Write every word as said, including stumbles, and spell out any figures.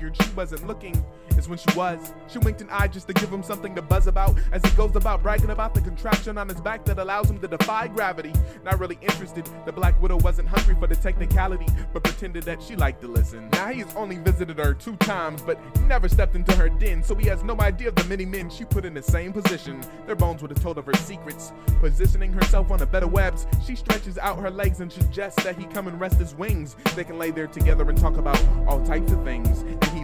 figured she wasn't looking is when she was. She winked an eye just to give him something to buzz about as he goes about bragging about the contraption on his back that allows him to defy gravity. Not really interested, the Black Widow wasn't hungry for the technicality, but pretended that she liked to listen. Now he has only visited her two times, but never stepped into her den, so he has no idea of the many men she put in the same position. Their bones would have told of her secrets. Positioning herself on a bed of webs, she stretches out her legs and suggests that he come and rest his wings. They can lay there together and talk about all types of things. And he